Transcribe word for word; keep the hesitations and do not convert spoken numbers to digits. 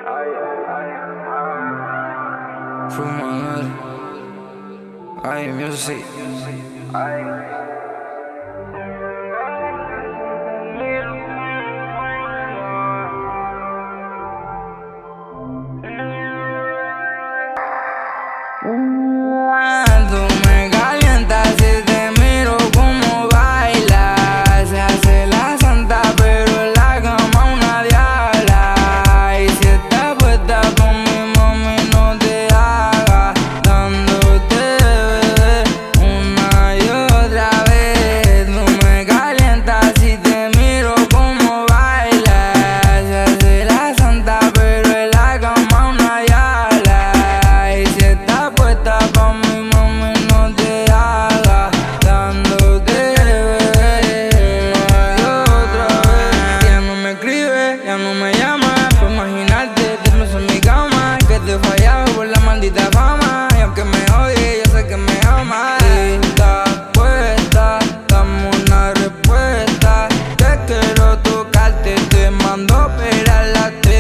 Fumador, ay, music, ay. Tú me calientas si te miro como bailas. Se hace la santa pero en la cama una diabla. Y si estás puesta con mi mami no te hagas, dándote bebé una y otra vez. Tú me calientas si te miro como bailas. Se hace la santa pero en la cama una diabla. Y si estás puesta con mi mami no te hagas, dándote bebé una y otra vez. Ya no me escribe, ya no me llama, por imaginarte te pienso en mi cama. Que te he fallado por la maldita fama, y aunque me odie yo sé que me ama. Si estás puesta, dame una respuesta. Te quiero tocarte, te mando a operar la